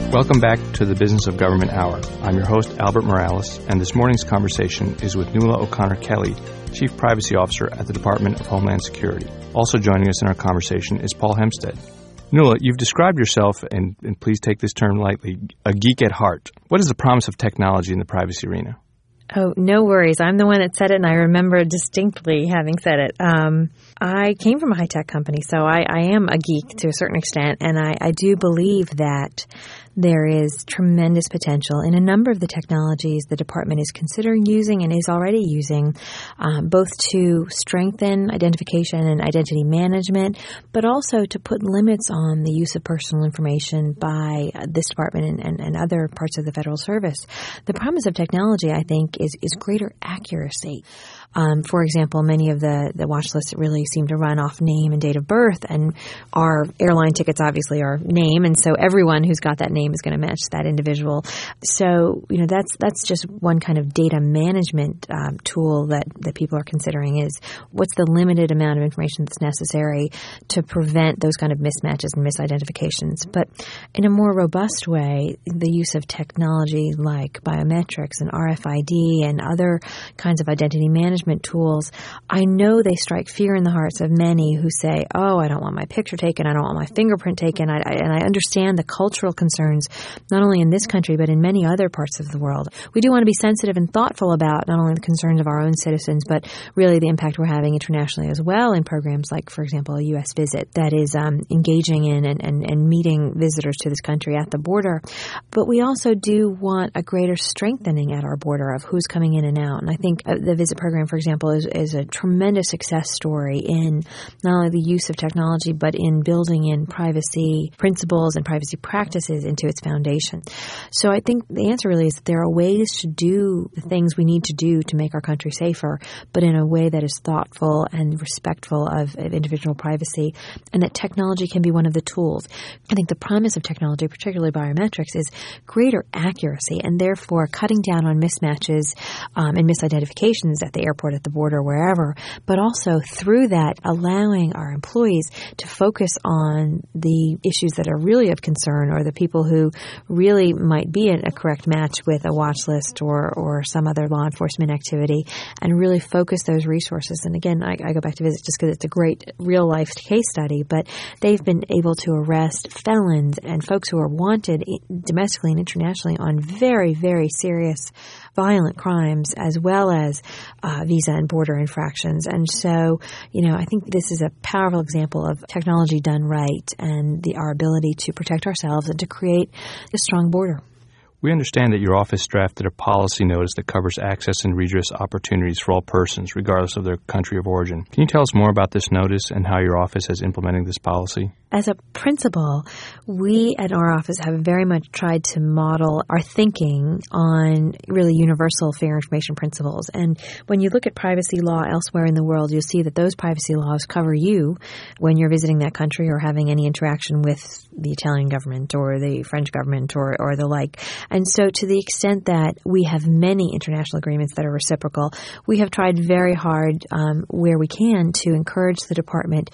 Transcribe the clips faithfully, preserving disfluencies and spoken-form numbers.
Welcome back to the Business of Government Hour. I'm your host, Albert Morales, and this morning's conversation is with Nuala O'Connor-Kelly, Chief Privacy Officer at the Department of Homeland Security. Also joining us in our conversation is Paul Hempstead. Nuala, you've described yourself, and, and please take this term lightly, a geek at heart. What is the promise of technology in the privacy arena? Oh, no worries. I'm the one that said it, and I remember distinctly having said it. Um, I came from a high-tech company, so I, I am a geek to a certain extent, and I, I do believe that there is tremendous potential in a number of the technologies the department is considering using and is already using, um, both to strengthen identification and identity management, but also to put limits on the use of personal information by uh, this department and, and, and other parts of the federal service. The promise of technology, I think, is, is greater accuracy. Um, for example, many of the, the watch lists really seem to run off name and date of birth, and our airline tickets obviously are name, and so everyone who's got that name is going to match that individual. So, you know, that's that's just one kind of data management um, tool that, that people are considering is what's the limited amount of information that's necessary to prevent those kind of mismatches and misidentifications. But in a more robust way, the use of technology like biometrics and R F I D and other kinds of identity management tools, I know they strike fear in the hearts of many who say, oh, I don't want my picture taken, I don't want my fingerprint taken, I, I, and I understand the cultural concerns not only in this country but in many other parts of the world. We do want to be sensitive and thoughtful about not only the concerns of our own citizens, but really the impact we're having internationally as well in programs like, for example, a U S visit that is um, engaging in and, and, and meeting visitors to this country at the border. But we also do want a greater strengthening at our border of who's coming in and out. And I think uh, the visit program, for example, is, is a tremendous success story in not only the use of technology, but in building in privacy principles and privacy practices into its foundation. So I think the answer really is that there are ways to do the things we need to do to make our country safer, but in a way that is thoughtful and respectful of, of individual privacy, and that technology can be one of the tools. I think the promise of technology, particularly biometrics, is greater accuracy and therefore cutting down on mismatches um, and misidentifications at the airport, at the border, wherever, but also through that allowing our employees to focus on the issues that are really of concern or the people who really might be a correct match with a watch list or, or some other law enforcement activity, and really focus those resources. And again, I, I go back to visit just because it's a great real-life case study, but they've been able to arrest felons and folks who are wanted domestically and internationally on very, very serious violent crimes, as well as uh, visa and border infractions. And so, you know, I think this is a powerful example of technology done right and the, our ability to protect ourselves and to create a strong border. We understand that your office drafted a policy notice that covers access and redress opportunities for all persons, regardless of their country of origin. Can you tell us more about this notice and how your office is implementing this policy? As a principle, we at our office have very much tried to model our thinking on really universal fair information principles. And when you look at privacy law elsewhere in the world, you'll see that those privacy laws cover you when you're visiting that country or having any interaction with the Italian government or the French government or, or the like. And so to the extent that we have many international agreements that are reciprocal, we have tried very hard um, where we can to encourage the department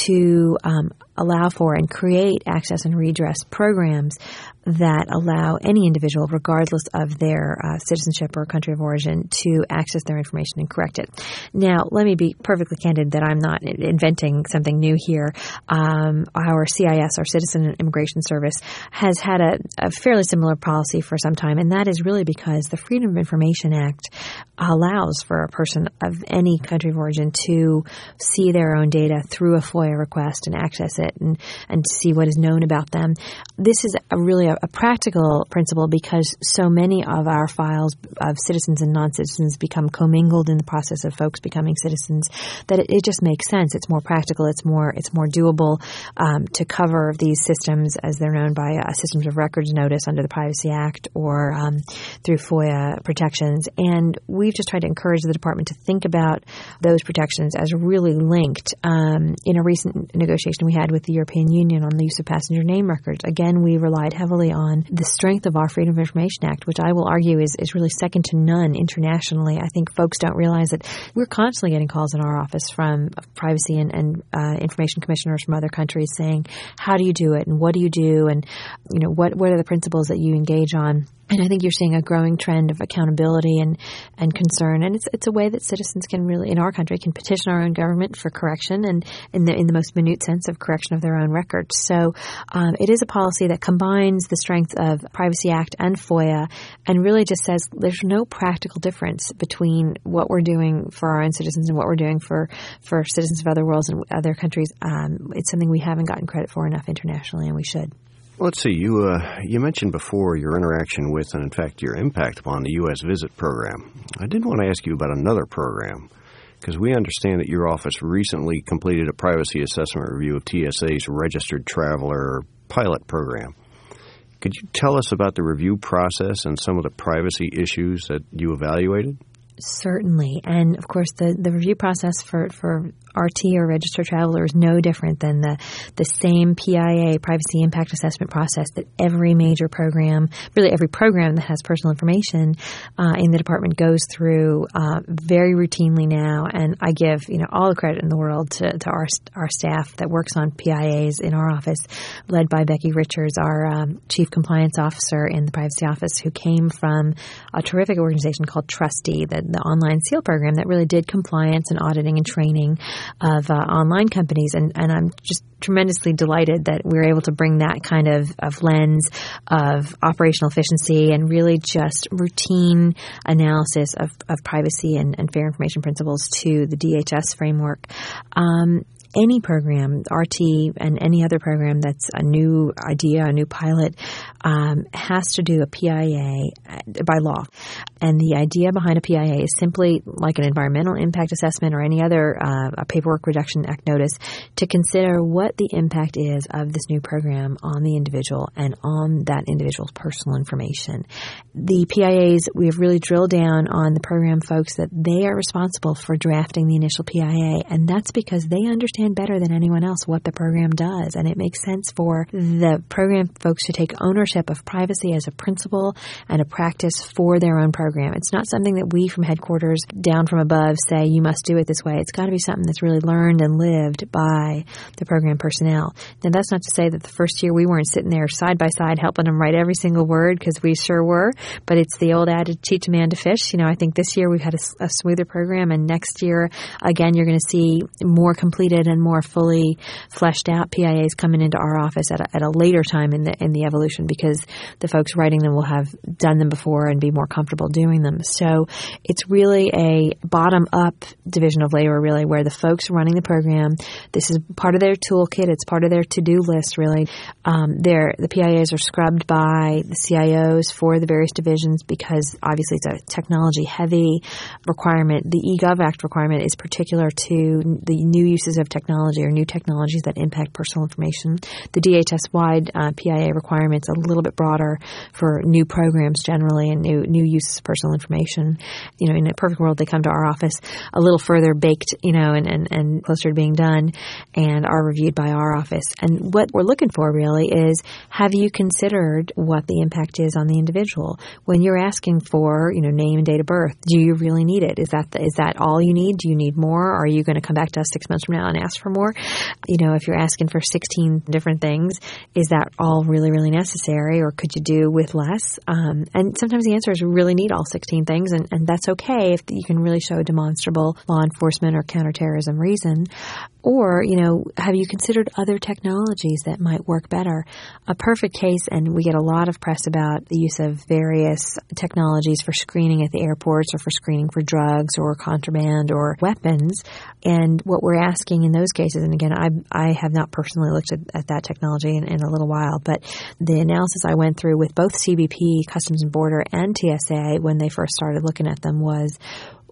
to um, allow for and create access and redress programs that allow any individual, regardless of their uh, citizenship or country of origin, to access their information and correct it. Now, let me be perfectly candid that I'm not inventing something new here. Um, our C I S, our Citizen and Immigration Service, has had a, a fairly similar policy for some time, and that is really because the Freedom of Information Act allows for a person of any country of origin to see their own data through a FOIA request and access it and, and see what is known about them. This is a really a, a practical principle because so many of our files of citizens and non-citizens become commingled in the process of folks becoming citizens that it, it just makes sense. It's more practical. It's more it's more doable um, to cover these systems as they're known by a Systems of Records notice under the Privacy Act or um, through FOIA protections. And we've just tried to encourage the department to think about those protections as really linked. Um, in a recent negotiation we had with with the European Union on the use of passenger name records. Again, we relied heavily on the strength of our Freedom of Information Act, which I will argue is, is really second to none internationally. I think folks don't realize that we're constantly getting calls in our office from privacy and, and uh, information commissioners from other countries saying, how do you do it and what do you do and, you know, what, what are the principles that you engage on? And I think you're seeing a growing trend of accountability and, and concern. And it's it's a way that citizens can really, in our country, can petition our own government for correction and in the in the most minute sense of correction of their own records. So um, it is a policy that combines the strength of Privacy Act and FOIA and really just says there's no practical difference between what we're doing for our own citizens and what we're doing for, for citizens of other worlds and other countries. Um, it's something we haven't gotten credit for enough internationally, and we should. Let's see, you uh, you mentioned before your interaction with and, in fact, your impact upon the U S Visit program. I did want to ask you about another program because we understand that your office recently completed a privacy assessment review of T S A's Registered Traveler Pilot program. Could you tell us about the review process and some of the privacy issues that you evaluated? Certainly. And, of course, the, the review process for, for R T or registered traveler is no different than the, the same P I A, Privacy Impact Assessment process that every major program, really every program that has personal information uh, in the department goes through uh, very routinely now. And I give, you know, all the credit in the world to, to our our staff that works on P I As in our office, led by Becky Richards, our um, Chief Compliance Officer in the Privacy Office, who came from a terrific organization called Trusty, the, the online SEAL program that really did compliance and auditing and training of uh, online companies. And, and I'm just tremendously delighted that we're able to bring that kind of, of lens of operational efficiency and really just routine analysis of, of privacy and, and fair information principles to the D H S framework. Um, Any program, R T and any other program that's a new idea, a new pilot, um, has to do a P I A by law. And the idea behind a P I A is simply like an environmental impact assessment or any other uh, a Paperwork Reduction Act notice to consider what the impact is of this new program on the individual and on that individual's personal information. The P I As, we have really drilled down on the program folks that they are responsible for drafting the initial P I A, and that's because they understand better than anyone else what the program does. And it makes sense for the program folks to take ownership of privacy as a principle and a practice for their own program. It's not something that we from headquarters down from above say you must do it this way. It's got to be something that's really learned and lived by the program personnel. Now, that's not to say that the first year we weren't sitting there side by side helping them write every single word, because we sure were, but it's the old adage, teach a man to fish. You know, I think this year we've had a, a smoother program, and next year, again, you're going to see more completed and more fully fleshed out P I As coming into our office at a, at a later time in the in the evolution, because the folks writing them will have done them before and be more comfortable doing them. So it's really a bottom-up division of labor, really, where the folks running the program, this is part of their toolkit, it's part of their to-do list, really. Um, the P I As are scrubbed by the C I Os for the various divisions because obviously it's a technology-heavy requirement. The eGov Act requirement is particular to the new uses of technology or new technologies that impact personal information. The D H S-wide uh, P I A requirement's a little bit broader for new programs generally and new new uses of personal information. You know, in a perfect world, they come to our office a little further baked, you know, and, and, and closer to being done and are reviewed by our office. And what we're looking for really is, have you considered what the impact is on the individual? When you're asking for, you know, name and date of birth, do you really need it? Is that the, is that all you need? Do you need more? Are you going to come back to us six months from now and ask for more? You know, if you're asking for sixteen different things, is that all really, really necessary, or could you do with less? Um, and sometimes the answer is we really need all sixteen things, and, and that's okay if you can really show a demonstrable law enforcement or counterterrorism reason. Or, you know, have you considered other technologies that might work better? A perfect case, and we get a lot of press about the use of various technologies for screening at the airports or for screening for drugs or contraband or weapons. And what we're asking in those cases, and again, I I have not personally looked at, at that technology in, in a little while, but the analysis I went through with both C B P, Customs and Border, and T S A when they first started looking at them was,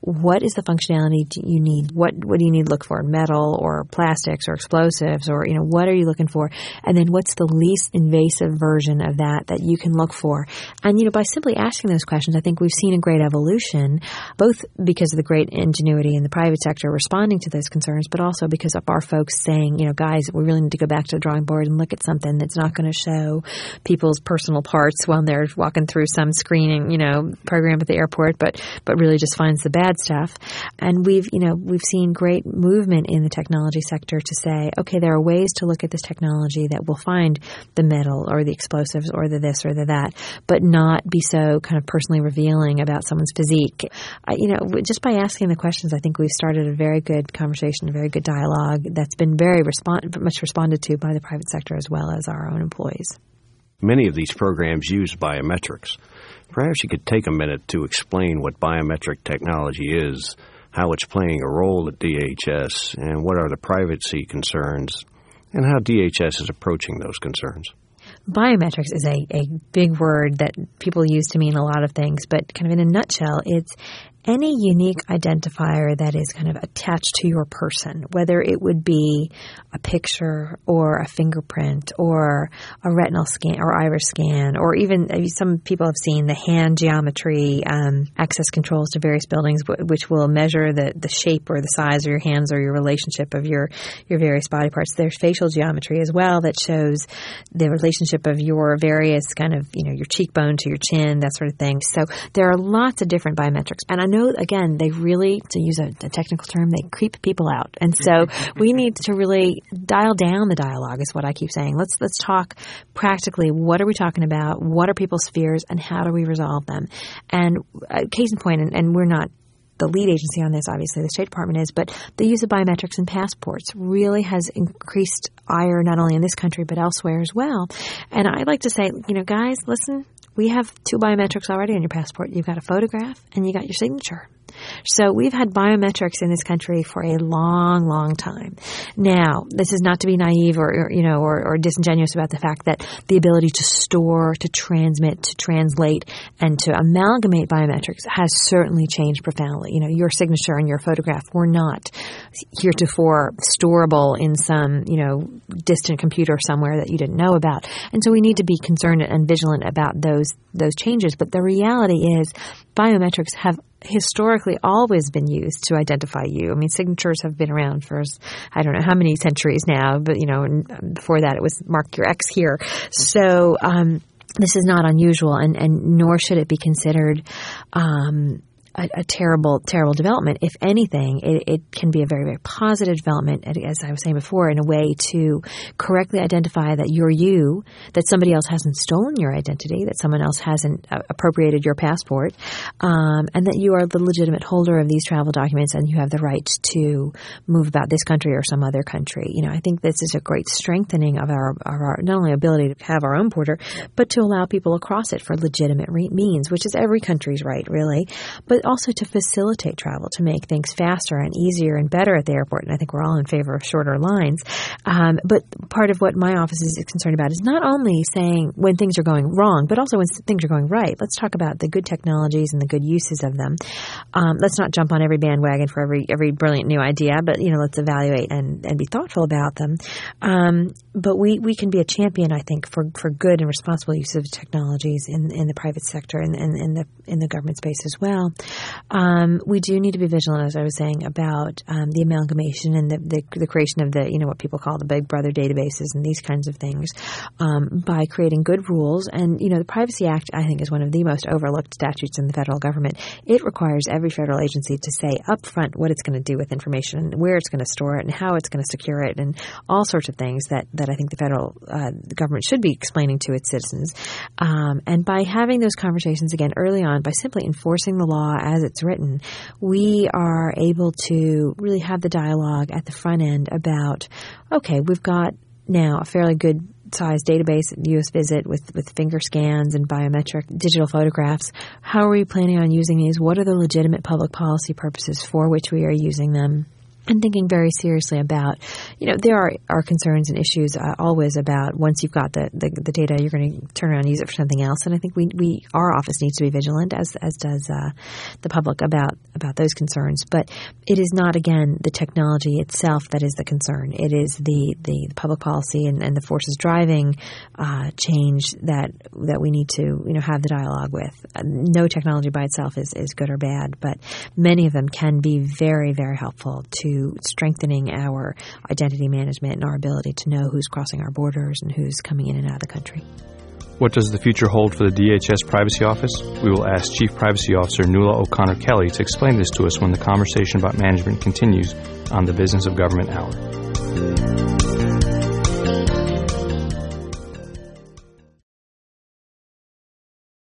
what is the functionality do you need? What what do you need to look for? Metal or plastics or explosives, or, you know, what are you looking for? And then what's the least invasive version of that that you can look for? And, you know, by simply asking those questions, I think we've seen a great evolution, both because of the great ingenuity in the private sector responding to those concerns, but also because of our folks saying, you know, guys, we really need to go back to the drawing board and look at something that's not going to show people's personal parts when they're walking through some screening, you know, program at the airport, but but really just finds the bad stuff. And we've, you know, we've seen great movement in the technology sector to say, okay, there are ways to look at this technology that will find the metal or the explosives or the this or the that, but not be so kind of personally revealing about someone's physique. I, you know, just by asking the questions, I think we've started a very good conversation, a very good dialogue that's been very respond- much responded to by the private sector as well as our own employees. Many of these programs use biometrics. Perhaps you could take a minute to explain what biometric technology is, how it's playing a role at D H S, and what are the privacy concerns, and how D H S is approaching those concerns. Biometrics is a, a big word that people use to mean a lot of things, but kind of in a nutshell, it's any unique identifier that is kind of attached to your person, whether it would be a picture or a fingerprint or a retinal scan or iris scan, or even some people have seen the hand geometry um, access controls to various buildings, which will measure the, the shape or the size of your hands or your relationship of your, your various body parts. There's facial geometry as well that shows the relationship of your various kind of, you know, your cheekbone to your chin, that sort of thing. So there are lots of different biometrics. And I know, again, they really, to use a, a technical term, they creep people out. And so we need to really dial down the dialogue is what I keep saying. Let's let's talk practically. What are we talking about? What are people's fears and how do we resolve them? And uh, case in point, and, and we're not the lead agency on this, obviously the State Department is, but the use of biometrics in passports really has increased ire not only in this country but elsewhere as well. And I'd like to say, you know, guys, listen, we have two biometrics already on your passport. You've got a photograph and you got your signature. So we've had biometrics in this country for a long, long time. Now, this is not to be naive or, or you know, or, or disingenuous about the fact that the ability to store, to transmit, to translate, and to amalgamate biometrics has certainly changed profoundly. You know, your signature and your photograph were not heretofore storable in some, you know, distant computer somewhere that you didn't know about. And so we need to be concerned and vigilant about those those changes. But the reality is biometrics have historically always been used to identify you. I mean, signatures have been around for, I don't know how many centuries now, but, you know, and before that it was mark your X here. So um, this is not unusual, and, and nor should it be considered um A, a terrible, terrible development. If anything, it, it can be a very, very positive development, as I was saying before, in a way to correctly identify that you're you, that somebody else hasn't stolen your identity, that someone else hasn't uh, appropriated your passport, um, and that you are the legitimate holder of these travel documents and you have the right to move about this country or some other country. You know, I think this is a great strengthening of our, of our not only ability to have our own border, but to allow people across it for legitimate re- means, which is every country's right, really. But also to facilitate travel, to make things faster and easier and better at the airport. And I think we're all in favor of shorter lines. Um, but part of what my office is concerned about is not only saying when things are going wrong, but also when things are going right. Let's talk about the good technologies and the good uses of them. Um, let's not jump on every bandwagon for every every brilliant new idea, but, you know, let's evaluate and, and be thoughtful about them. Um, but we, we can be a champion, I think, for, for good and responsible use of technologies in, in the private sector and, and in the in the government space as well. Um, we do need to be vigilant, as I was saying, about um, the amalgamation and the, the, the creation of the, you know, what people call the Big Brother databases and these kinds of things um, by creating good rules. And, you know, the Privacy Act, I think, is one of the most overlooked statutes in the federal government. It requires every federal agency to say up front what it's going to do with information and where it's going to store it and how it's going to secure it and all sorts of things that, that I think the federal uh, government should be explaining to its citizens. Um, and by having those conversations, again, early on, by simply enforcing the law as it's written, we are able to really have the dialogue at the front end about, okay, we've got now a fairly good sized database at U S Visit with, with finger scans and biometric digital photographs. How are we planning on using these? What are the legitimate public policy purposes for which we are using them? and thinking very seriously about, you know, there are, are concerns and issues uh, always about once you've got the, the, the data, you're going to turn around and use it for something else. And I think we, we our office needs to be vigilant, as as does uh, the public, about about those concerns. But it is not, again, the technology itself that is the concern. It is the, the public policy and, and the forces driving uh, change that that we need to, you know, have the dialogue with. Uh, no technology by itself is, is good or bad, but many of them can be very, very helpful to strengthening our identity management and our ability to know who's crossing our borders and who's coming in and out of the country. What does the future hold for the D H S Privacy Office? We will ask Chief Privacy Officer Nuala O'Connor-Kelly to explain this to us when the conversation about management continues on the Business of Government Hour.